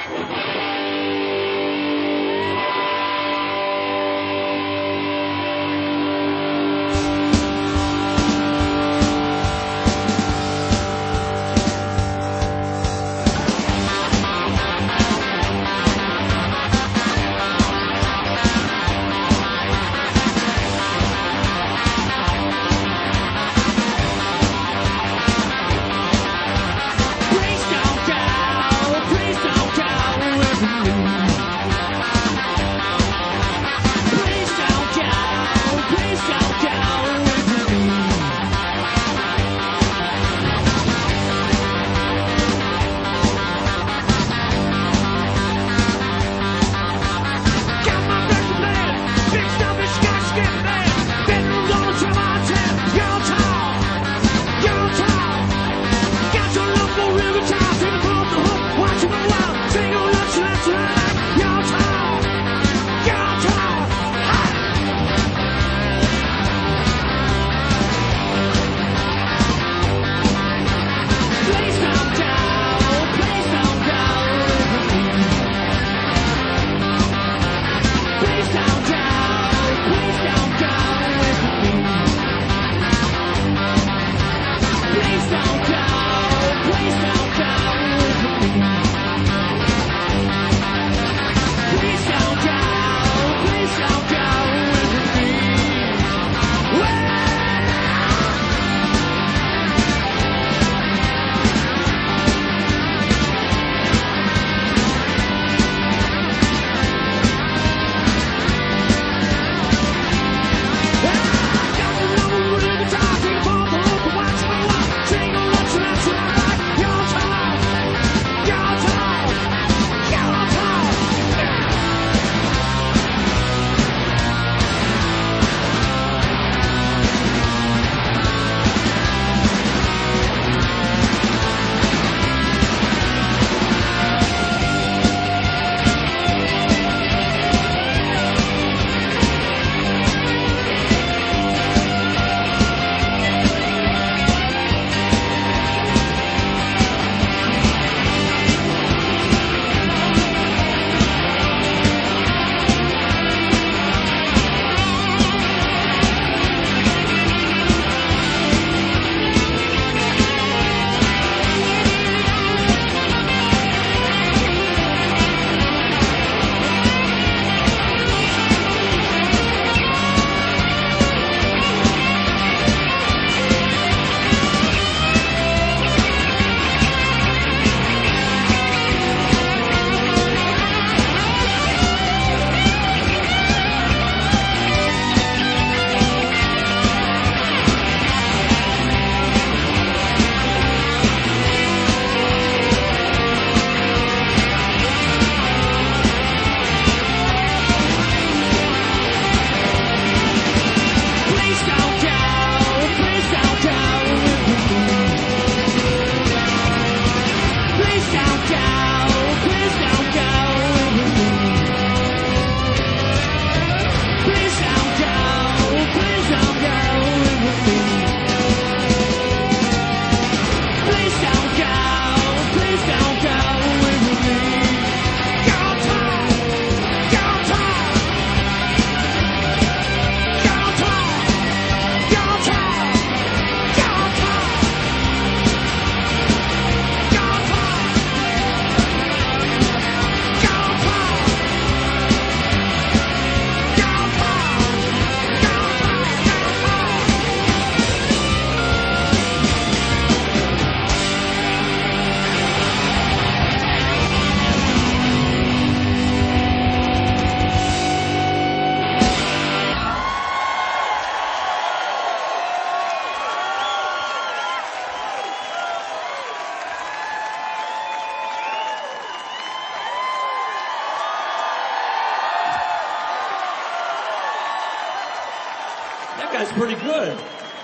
guy's pretty good.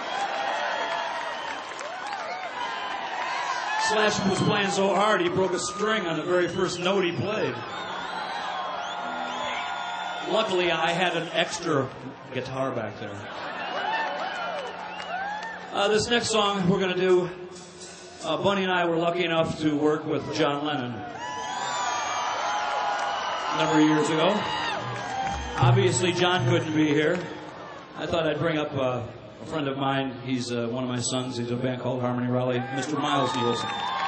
Slash was playing so hard he broke a string on the very first note he played. Luckily, I had an extra guitar back there. This next song we're going to do, Bunny and I were lucky enough to work with John Lennon. a number of years ago. Obviously, John couldn't be here. I thought I'd bring up a friend of mine. He's one of my sons. He's in a band called Harmony Raleigh, Mr. Miles Nielsen.